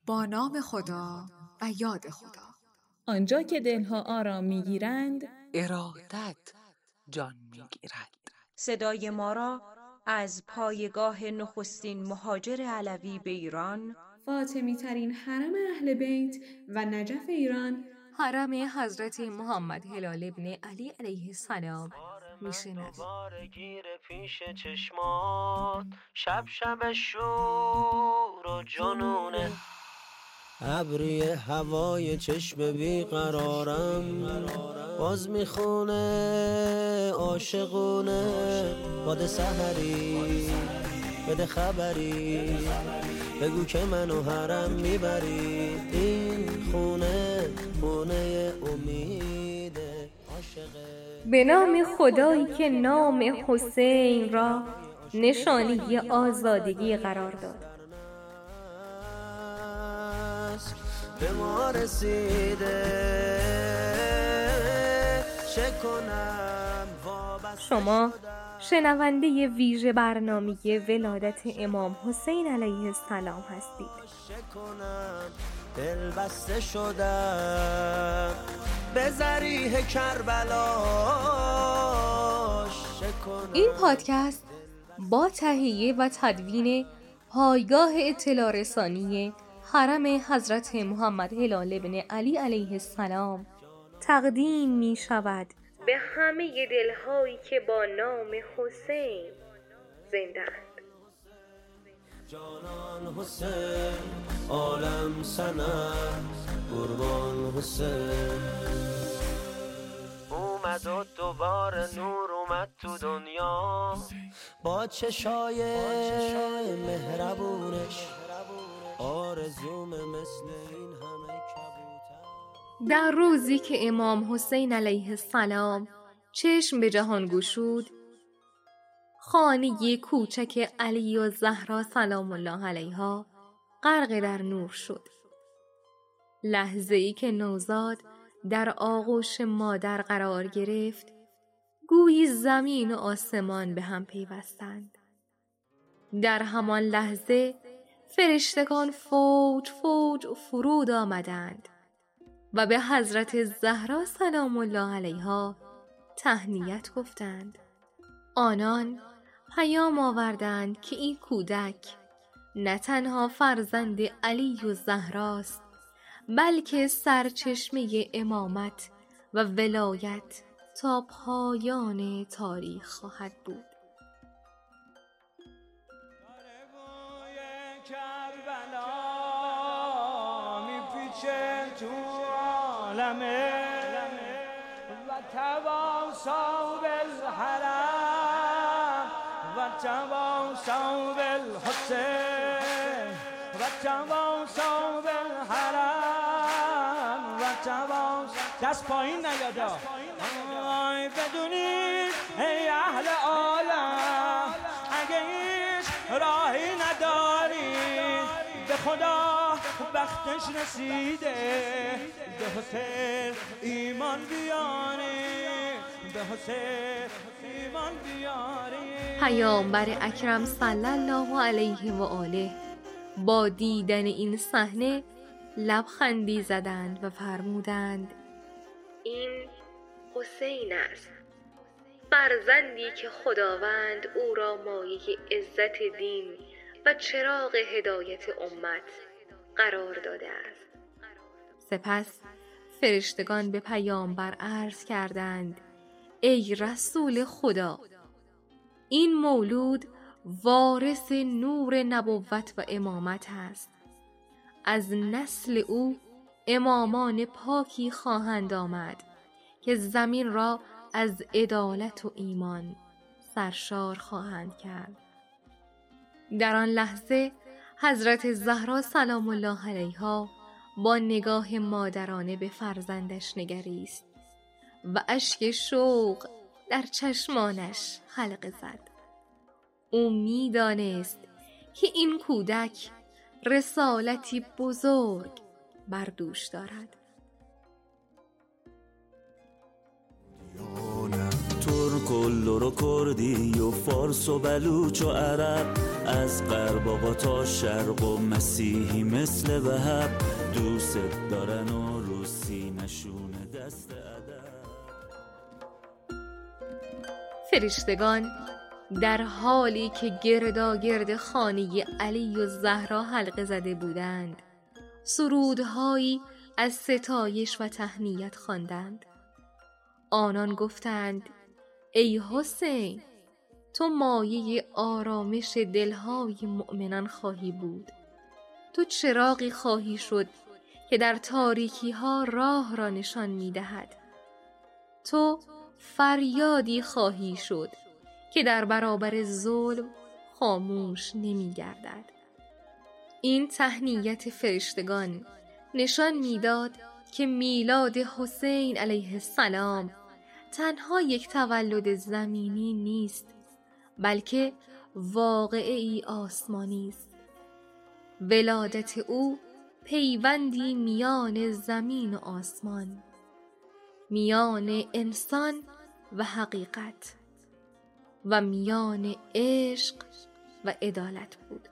با نام خدا و یاد خدا. آنجا که دلها آرام میگیرند، ارادت جان میگیرد. صدای ما را از پایگاه نخستین مهاجر علوی به ایران، فاطمی ترین حرم اهل بیت و نجف ایران، حرم حضرت محمد هلال ابن علی علیه السلام میشنوید. دوباره گیره پیش چشمات، شب شور و جنونه. ابری هوای چشم بیقرارم باز میخونه عاشقونه. باد سحری بده خبری، بگو که منو حرم میبری. این خونه امیده عاشقه. به نام خدایی که نام حسین را نشانی آزادگی قرار داد. به ما رسیده چه کنم. شما شنونده ویژه برنامه ولادت امام حسین علیه السلام هستید. چه کنم دل بسته شدم به ذریح کربلا. این پادکست با تهیه و تدوین پایگاه اطلاع رسانی حرم حضرت محمد هلال ابن علی علیه السلام تقدیم می شود به همه دلهایی که با نام حسین زنده‌اند. جانان حسین عالم سنم قربان حسین. اومد و دوباره نور اومد تو دنیا با چشای مهربونش. آرزوم مثل این همه کبوتر. در روزی که امام حسین علیه السلام چشم به جهان گشود، خانه کوچک علی و زهرا سلام الله علیها غرق در نور شد. لحظه‌ای که نوزاد در آغوش مادر قرار گرفت، گویی زمین و آسمان به هم پیوستند. در همان لحظه فرشتگان فوج فرود آمدند و به حضرت زهرا سلام الله علیها تهنیت گفتند. آنان پیام آوردند که این کودک نه تنها فرزند علی و زهراست، بلکه سرچشمه امامت و ولایت تا پایان تاریخ خواهد بود. تو عالمه و تواصوا بالحرم و تواصوا بالحسین و تواصوا بالحرم و تواصوا. دست پایین نیادا. آی بدونید ای اهل عالم، اگه هیچ راهی ندارید به خدا وقتش رسیده، به حسین ایمان بیارید، به حسین ایمان بیارید. پیامبر اکرم صلی الله علیه و آله با دیدن این صحنه لبخندی زدند و فرمودند: این حسین است، فرزندی که خداوند او را مایه عزت دین و چراغ هدایت امت قرار داده است. سپس فرشتگان به پیامبر عرض کردند: ای رسول خدا، این مولود وارث نور نبوت و امامت است. از نسل او امامان پاکی خواهند آمد که زمین را از عدالت و ایمان سرشار خواهند کرد. در آن لحظه حضرت زهرا سلام الله علیها با نگاه مادرانه به فرزندش نگریست و اشک شوق در چشمانش حلقه زد. او می‌دانست که این کودک رسالتی بزرگ بر دوش دارد. ترک کلر و کردی و فارس و بلوچ و عرب، از غرب آقا تا شرق و مسیحی مثل وهب، دوست دارن و رو سینه‌شون دست ادب. فرشتگان در حالی که گرداگرد خانه علی و زهرا حلقه زده بودند، سرودهایی از ستایش و تهنیت خواندند. آنان گفتند: ای حسین، تو مایه آرامش دلهای مؤمنان خواهی بود. تو چراغی خواهی شد که در تاریکی ها راه را نشان می دهد. تو فریادی خواهی شد که در برابر ظلم خاموش نمی گردد. این تهنیت فرشتگان نشان میداد که میلاد حسین علیه السلام تنها یک تولد زمینی نیست، بلکه واقعه‌ای آسمانی است. ولادت او پیوندی میان زمین و آسمان، میان انسان و حقیقت و میان عشق و عدالت بود.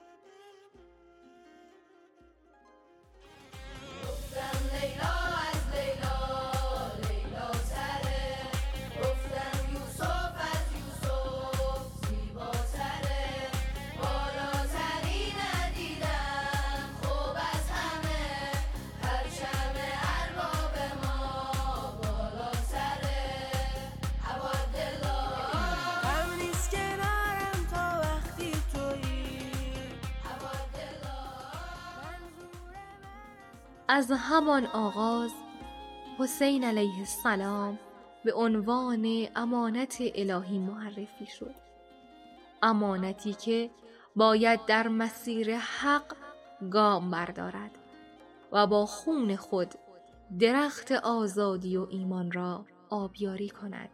از همان آغاز حسین علیه السلام به عنوان امانت الهی معرفی شد. امانتی که باید در مسیر حق گام بردارد و با خون خود درخت آزادی و ایمان را آبیاری کند.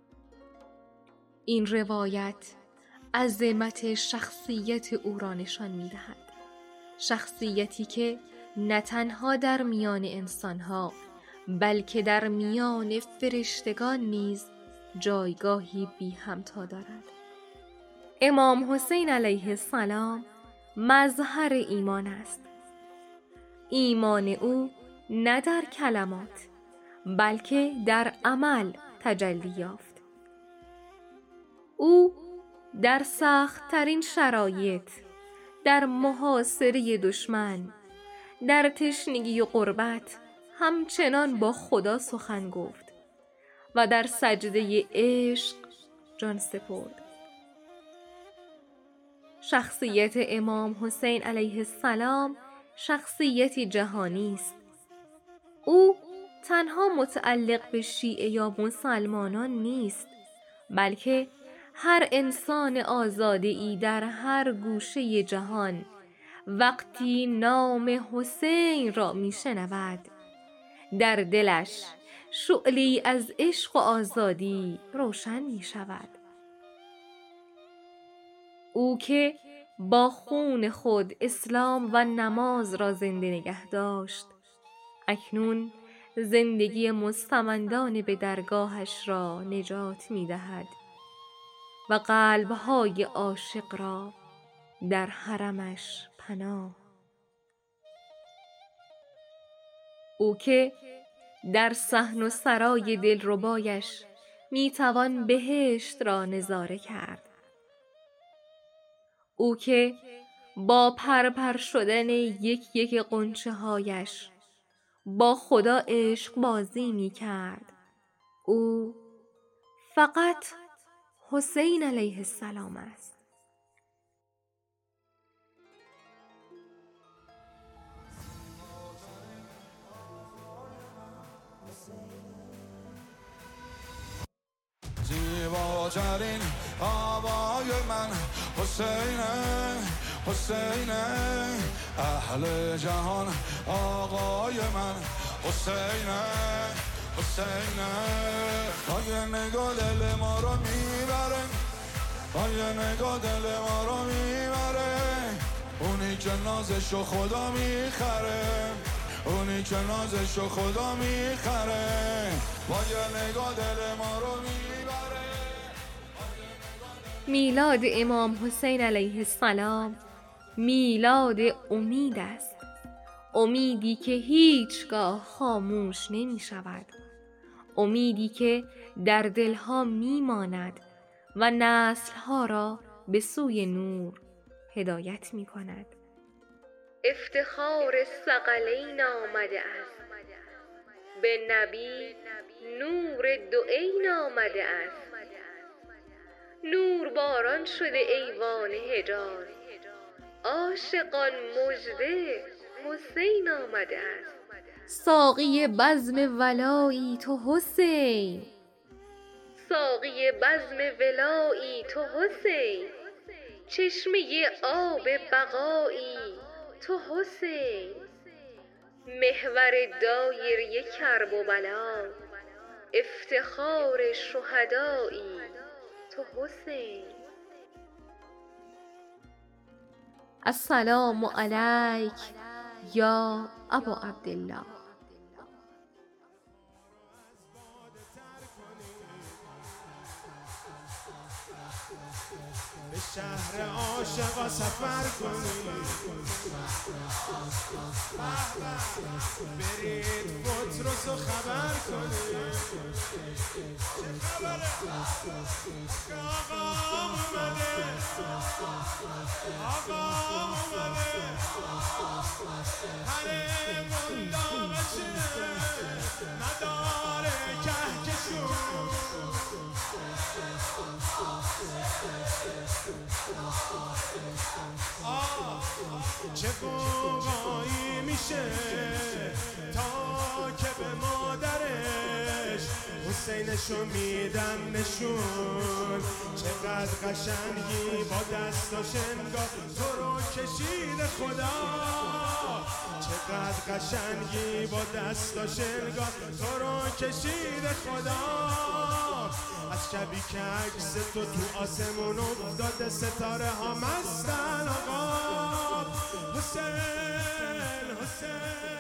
این روایت عظمت شخصیت او را نشان می‌دهد. شخصیتی که نه تنها در میان انسانها بلکه در میان فرشتگان نیز جایگاهی بی همتا دارد. امام حسین علیه السلام مظهر ایمان است. ایمان او نه در کلمات بلکه در عمل تجلی یافت. او در سخت‌ترین شرایط، در محاصره دشمن، در تشنگی و غربت همچنان با خدا سخن گفت و در سجده عشق جان سپرد. شخصیت امام حسین علیه السلام شخصیتی جهانی است. او تنها متعلق به شیعه یا مسلمانان نیست، بلکه هر انسان آزاده‌ای در هر گوشه جهان وقتی نام حسین را میشنود، در دلش شعله‌ای از عشق و آزادی روشن می شود. او که با خون خود اسلام و نماز را زنده نگه داشت، اکنون زندگی مستمندان به درگاهش را نجات می دهد و قلب‌های عاشق را در حرمش پناه. او که در صحن و سرای دلربایش میتوان بهشت را نظاره کرد. او که با پرپر شدن یک یک غنچه هایش با خدا عشق بازی می کرد. او فقط حسین علیه السلام است. زیباترین آوای من حسینه، حسینه، اهل جهان آقای من حسینه، حسینه. با یه نگاه دل ما رو میبره، با یه نگاه دل ما رو میبره، اونی که نازشو خدا میخره، اونی که نازشو خدا میخره. با یه نگاه دل ما رو میبره. میلاد امام حسین علیه السلام میلاد امید است، امیدی که هیچگاه خاموش نمی شود، امیدی که در دلها می ماند و نسلها را به سوی نور هدایت می کند. افتخار ثقلین آمده است، به نبی نور دوئین آمده است. نور باران شده ایوان حجاز، عاشقان مژده حسین آمده است. ساقی بزم ولایی تو حسین، ساقی بزم ولایی تو حسین، چشمه آب بقایی تو حسین، محور دایره کرب و بلا، افتخار شهدایی تو حسین. السلام علیک یا ابا عبدالله. به شهر عاشقا سفر کنیم، برید پتروسو خبر کنیم. چه خبره؟ آقا اومده، آقا اومده، حرمون داغشه نداره کهکشون. چه قوقایی میشه تا که به مادرش حسینشو میدن نشون. چقدر قشنگی با دستاش انگار تو رو کشید خدا، چقدر قشنگی با دستاش انگار تو رو کشید خدا. از شبی که عکس تو آسمون افتاده ستاره ها مستن آقا. حسین حسین